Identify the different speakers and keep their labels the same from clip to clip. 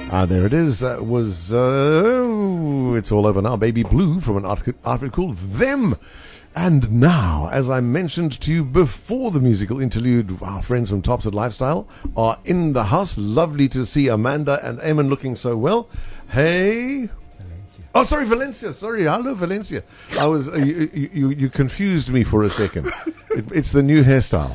Speaker 1: There it is. That was, it's all over now. Baby Blue from an article called Them. And now, as I mentioned to you before the musical interlude, our friends from Tops at Lifestyle are in the house. Lovely to see Amanda and Eamon looking so well. Hey. Valencia. Oh, sorry, Valencia. Sorry, hello, Valencia. I was you confused me for a second. It's the new hairstyle.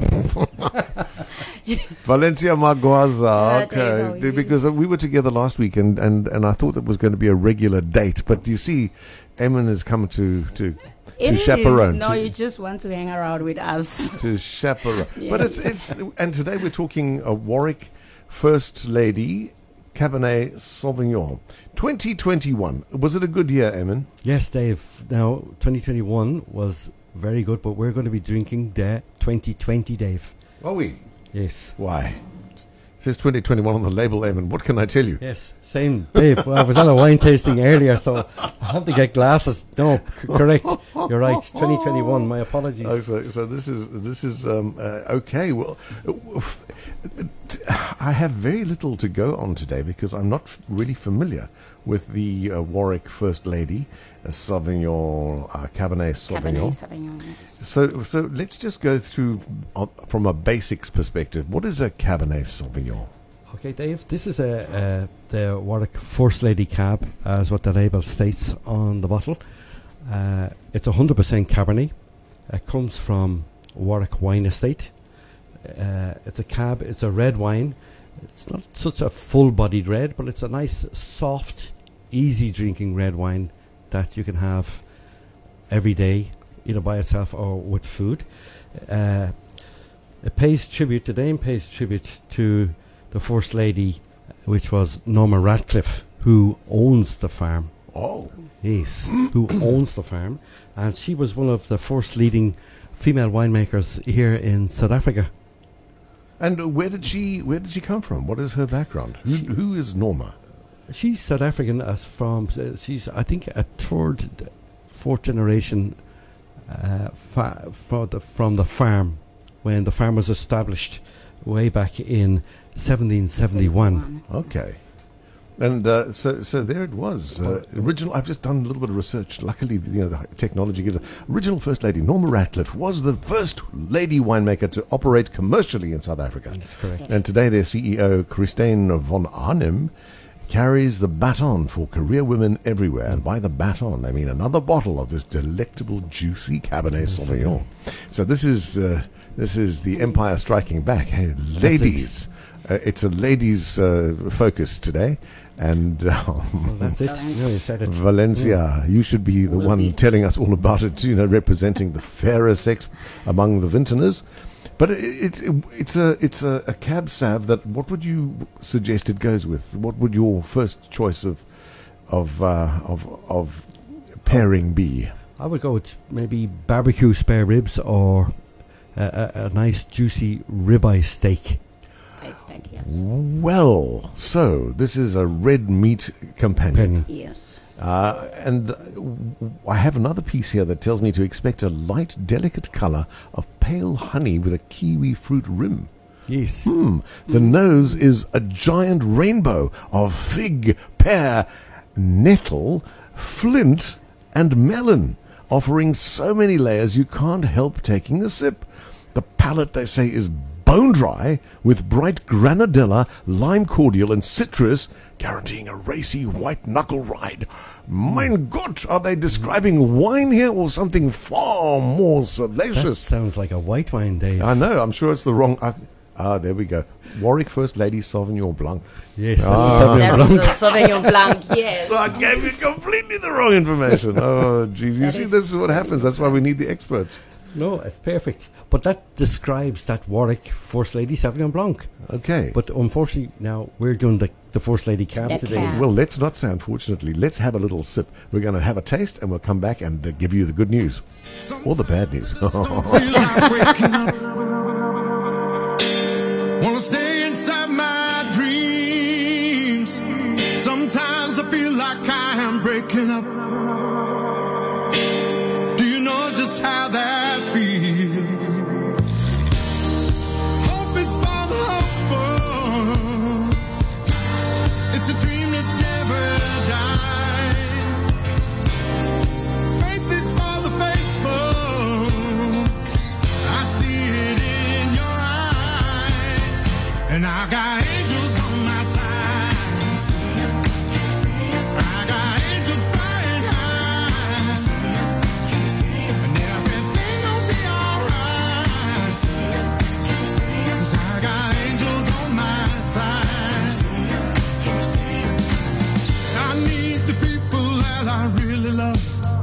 Speaker 1: Valencia Magwaza. Okay, because we were together last week, and I thought it was going to be a regular date, but you see, Eamon has come to chaperone.
Speaker 2: No, you just want to hang around with us.
Speaker 1: To chaperone.
Speaker 2: Yeah.
Speaker 1: But it's and today we're talking Warwick First Lady Cabernet Sauvignon 2021. Was it a good year, Eamon?
Speaker 3: Yes, Dave. Now, 2021 was very good, but we're going to be drinking the 2020, Dave.
Speaker 1: Are we?
Speaker 3: Yes.
Speaker 1: Why? It says 2021 on the label, Eamon. What can I tell you?
Speaker 3: Yes, same, Dave. Well, I was on a wine tasting earlier, so I have to get glasses. No, correct. You're right. 2021. My apologies.
Speaker 1: Oh, so this is okay. Well, I have very little to go on today because I'm not really familiar with the Warwick First Lady Sauvignon, Cabernet Sauvignon.
Speaker 2: Cabernet Sauvignon, yes.
Speaker 1: So let's just go through from a basics perspective. What is a Cabernet Sauvignon?
Speaker 3: Okay, Dave. This is the Warwick First Lady Cab, as what the label states on the bottle. It's 100% Cabernet. It comes from Warwick Wine Estate. It's a cab. It's a red wine. It's not such a full-bodied red, but it's a nice, soft, easy-drinking red wine that you can have every day, either by itself or with food. It pays tribute. The name pays tribute to the First Lady, which was Norma Radcliffe, who owns the farm.
Speaker 1: Oh,
Speaker 3: yes, who owns the farm, and she was one of the first leading female winemakers here in South Africa.
Speaker 1: and where did she come from? What is her background? Who is Norma?
Speaker 3: She's South African, as from she's I think a third, fourth generation from the farm when the farm was established way back in 1771.
Speaker 1: Okay. And so there it was. Original. I've just done a little bit of research. Luckily, the technology gives. Original First Lady Norma Radcliffe was the first lady winemaker to operate commercially in South Africa.
Speaker 3: That's correct.
Speaker 1: And today, their CEO Christine von Arnhem carries the baton for career women everywhere. And by the baton, I mean another bottle of this delectable, juicy Cabernet Sauvignon. So this is the Empire striking back. Hey, ladies. It's a ladies' focus today. And
Speaker 3: Well, that's it. No, you said it.
Speaker 1: Valencia, you should be the one telling us all about it, representing the fairer sex among the vintners. But it's a cab sav that, what would you suggest it goes with? What would your first choice of pairing be?
Speaker 3: I would go with maybe barbecue spare ribs or a nice juicy ribeye steak.
Speaker 2: Steak, yes.
Speaker 1: Well, so this is a red meat companion.
Speaker 2: Yes.
Speaker 1: And I have another piece here that tells me to expect a light, delicate colour of pale honey with a kiwi fruit rim.
Speaker 3: Yes.
Speaker 1: The nose is a giant rainbow of fig, pear, nettle, flint, and melon, offering so many layers you can't help taking a sip. The palate, they say, is bone dry with bright granadilla, lime cordial, and citrus, guaranteeing a racy white knuckle ride. Mein Gott, are they describing wine here or something far more
Speaker 3: That
Speaker 1: salacious?
Speaker 3: sounds like a white wine, Dave.
Speaker 1: I know, I'm sure it's the wrong. There we go. Warwick First Lady Sauvignon Blanc.
Speaker 3: Yes, that's
Speaker 1: Ah.
Speaker 3: a Sauvignon Blanc.
Speaker 2: Sauvignon Blanc, yes.
Speaker 1: So I gave you completely the wrong information. Oh, geez. You
Speaker 2: That
Speaker 1: see,
Speaker 2: is-
Speaker 1: this is what happens. That's why we need the experts.
Speaker 3: No, it's perfect. But that describes that Warwick First Lady Sauvignon Blanc.
Speaker 1: Okay.
Speaker 3: But unfortunately, now we're doing the First Lady Cab
Speaker 2: The
Speaker 3: today.
Speaker 2: cab.
Speaker 1: Well, let's not say unfortunately. Let's have a little sip. We're going to have a taste and we'll come back and give you the good news. Or the bad news.
Speaker 4: Feel like waking up. Wanna stay inside my dreams. Sometimes I feel like I am breaking up. Do you know just how that feels? Hope is for the hopeful. It's a dream that never dies. Faith is for the faithful. I see it in your eyes. And I got angels on my side. I got angels flying high. And everything gon' be alright. 'Cause I got angels on my side. I need the people that I really love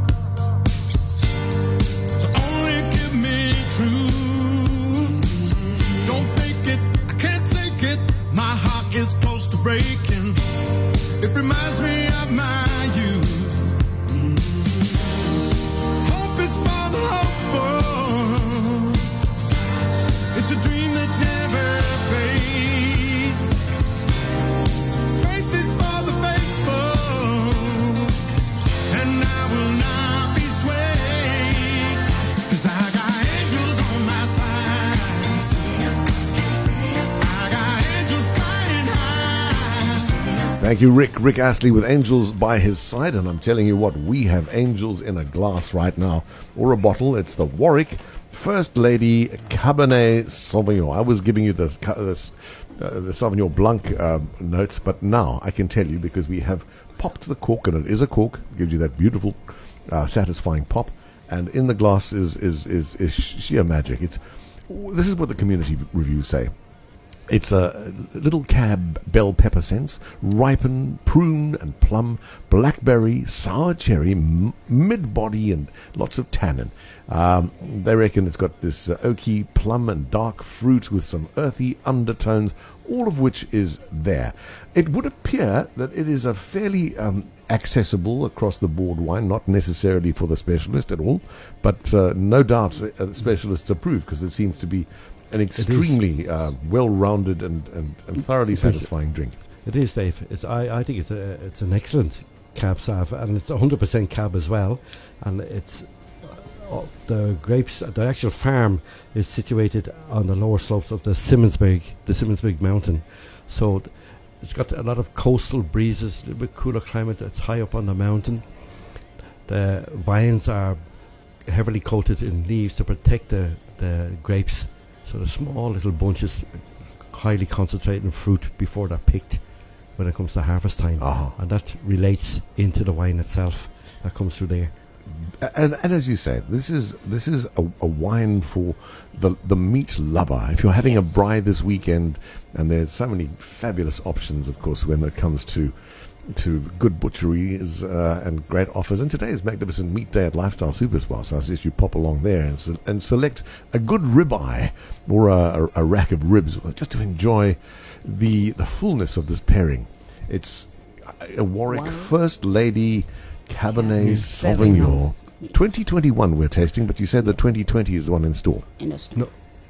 Speaker 4: to only give me truth. Don't fake it, I can't take it. My heart is close to breaking. It reminds me of my youth. Hope is for the hopeful. It's a dream that never fades. Faith is for the faithful. And I will not be swayed. 'Cause I got angels on my side. I got angels flying high.
Speaker 1: Thank you, Rick. Rick Astley with Angels by his side. And I'm telling you what, we have angels in a glass right now, or a bottle. It's the Warwick First Lady Cabernet Sauvignon. I was giving you the Sauvignon Blanc notes, but now I can tell you, because we have popped the cork, and it is a cork, gives you that beautiful, satisfying pop. And in the glass is sheer magic. This is what the community reviews say. It's a little cab bell pepper scents, ripen, prune and plum, blackberry, sour cherry, mid-body and lots of tannin. They reckon it's got this oaky, plum and dark fruit with some earthy undertones, all of which is there. It would appear that it is a fairly accessible across-the-board wine, not necessarily for the specialist at all, but no doubt specialists approve, because it seems to be an extremely well-rounded and thoroughly satisfying drink.
Speaker 3: It is, Dave. I think it's an excellent cab sauv, and it's 100% cab as well. And it's the grapes. The actual farm is situated on the lower slopes of the Simmonsburg Mountain. So it's got a lot of coastal breezes, a little bit cooler climate. It's high up on the mountain. The vines are heavily coated in leaves to protect the grapes. So the small little bunches, highly concentrated in fruit before they're picked when it comes to harvest time. And that relates into the wine itself that comes through there.
Speaker 1: And as you say, this is a wine for the meat lover. If you're having a braai this weekend, and there's so many fabulous options, of course, when it comes to good butcheries and great offers. And today is Magnificent Meat Day at Lifestyle Superspar, so I suggest you pop along there and select a good ribeye or a rack of ribs, just to enjoy the fullness of this pairing. It's a Warwick First Lady Cabernet Sauvignon. 2021 we're tasting, but you said that 2020 is the one in store.
Speaker 3: No.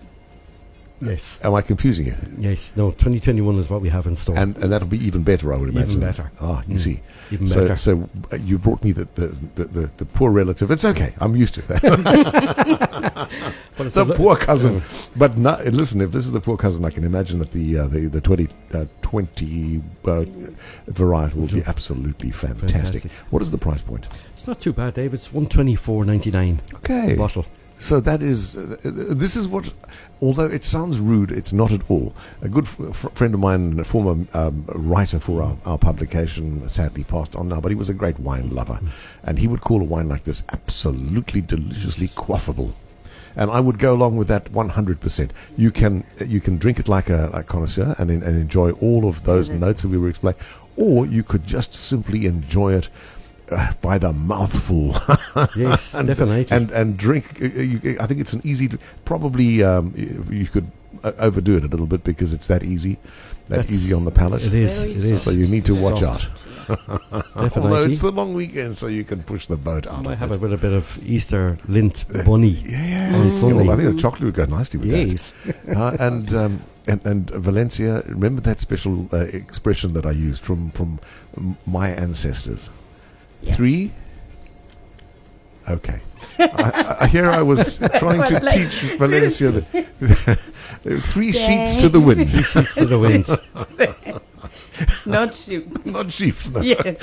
Speaker 3: Yes.
Speaker 1: Am I confusing you?
Speaker 3: Yes. No, 2021 is what we have in store.
Speaker 1: And that'll be even better, I would imagine.
Speaker 3: Even better.
Speaker 1: You see.
Speaker 3: Even better.
Speaker 1: So you brought me the poor relative. It's okay. I'm used to that. The poor cousin. But no, listen, if this is the poor cousin, I can imagine that the 2020 variety will be absolutely fantastic. What is the price point?
Speaker 3: It's not too bad, Dave. It's $124.99.
Speaker 1: Okay.
Speaker 3: A bottle.
Speaker 1: So that is, this is what, although it sounds rude, it's not at all. A good friend of mine, a former writer for our publication, sadly passed on now, but he was a great wine lover. And he would call a wine like this absolutely deliciously quaffable. And I would go along with that 100%. You can drink it like a connoisseur and enjoy all of those notes that we were explaining. Or you could just simply enjoy it by the mouthful.
Speaker 3: Yes, definitely.
Speaker 1: And drink. I think it's an easy. Probably you could overdo it a little bit because it's that easy, easy on the palate.
Speaker 3: It is.
Speaker 1: So you need to watch out.
Speaker 3: Definitely.
Speaker 1: Although it's the long weekend, so you can push the boat out.
Speaker 3: I might have a bit of Easter Lindt bunny on Sunday.
Speaker 1: Well, I think the chocolate would go nicely with
Speaker 3: yes.
Speaker 1: that. And Valencia, remember that special expression that I used from my ancestors?
Speaker 2: Yes.
Speaker 1: 3. Okay. Here I was trying to teach Valencia 3 sheets to the wind.
Speaker 3: 3 sheets to the wind.
Speaker 2: Not sheep.
Speaker 1: Not sheep's. No.
Speaker 2: Yes.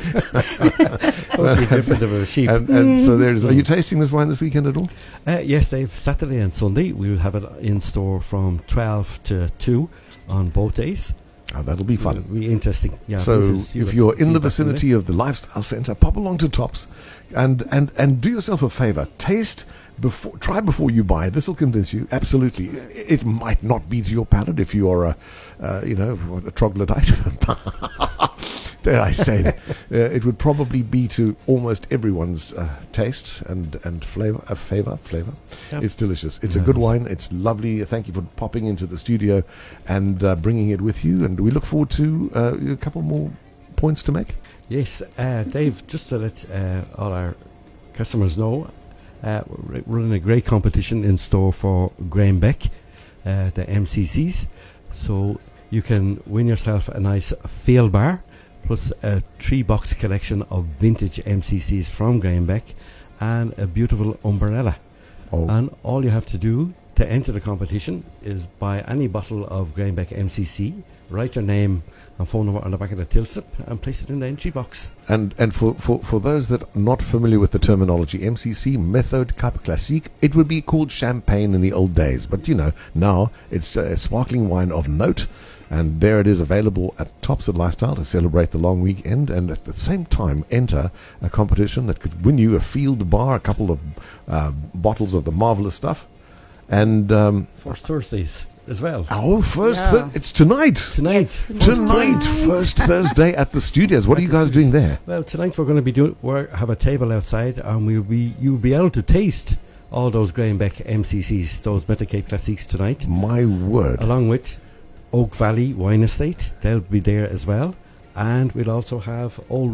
Speaker 3: Totally different of a sheep.
Speaker 1: And so there it is. Are you tasting this wine this weekend at all?
Speaker 3: Yes, Dave. Saturday and Sunday we'll have it in store from 12 to 2 on both days.
Speaker 1: Oh, that'll be fun.
Speaker 3: It'll be interesting. Yeah.
Speaker 1: So
Speaker 3: please see
Speaker 1: if
Speaker 3: what
Speaker 1: you're in the
Speaker 3: feedback on
Speaker 1: vicinity of the Lifestyle Centre, pop along to Tops and do yourself a favour. Try before you buy. This will convince you. Absolutely. It might not be to your palate if you are a troglodyte. Dare I say that? It would probably be to almost everyone's taste and flavour. Flavor.
Speaker 3: Yep.
Speaker 1: It's delicious. It's
Speaker 3: Yeah,
Speaker 1: a good
Speaker 3: it is.
Speaker 1: wine. It's lovely. Thank you for popping into the studio and bringing it with you. And we look forward to a couple more points to make.
Speaker 3: Yes, Dave, just to let all our customers know, we're running a great competition in store for Graham Beck, the MCCs. So you can win yourself a nice field bar plus a 3-box collection of vintage MCCs from Graham Beck and a beautiful umbrella.
Speaker 1: Oh.
Speaker 3: And all you have to do to enter the competition is buy any bottle of Graham Beck MCC, write your name and phone number on the back of the till slip and place it in the entry box.
Speaker 1: And for those that are not familiar with the terminology, MCC, Methode Cup Classique, it would be called champagne in the old days. But, now it's a sparkling wine of note. And there it is, available at Tops at Lifestyle to celebrate the long weekend. And at the same time, enter a competition that could win you a field bar, a couple of bottles of the marvellous stuff. And
Speaker 3: First Thursdays as well.
Speaker 1: our first,
Speaker 2: Yeah.
Speaker 1: it's tonight.
Speaker 3: Tonight.
Speaker 1: First Thursday at the studios. What are you guys doing there?
Speaker 3: Well, tonight we're going to be have a table outside, and you'll be able to taste all those Graham Beck MCCs, those Metacape Classiques tonight,
Speaker 1: My word.
Speaker 3: along with Oak Valley Wine Estate. They'll be there as well, and we'll also have Old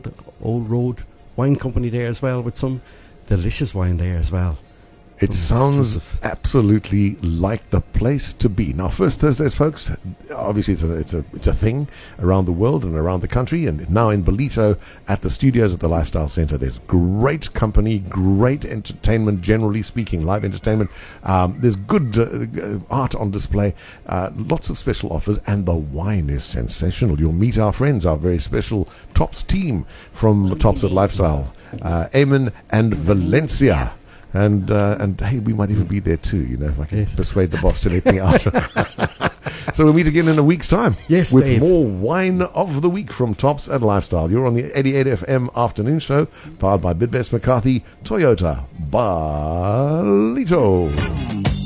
Speaker 3: Road Wine Company there as well, with some delicious wine there as well.
Speaker 1: It sounds absolutely like the place to be. Now, First Thursdays, folks, obviously it's a thing around the world and around the country, and now in Ballito at the studios at the Lifestyle Centre, there's great company, great entertainment, generally speaking, live entertainment. There's good art on display, lots of special offers, and the wine is sensational. You'll meet our friends, our very special Tops team from Tops at Lifestyle, Eamon and Valencia. And hey, we might even be there too, if I can persuade the boss to let me out. So we'll meet again in a week's time.
Speaker 3: Yes,
Speaker 1: with
Speaker 3: Dave.
Speaker 1: more wine of the week from Tops and Lifestyle. You're on the 88 FM afternoon show, powered by Bidbest McCarthy, Toyota, Ballito.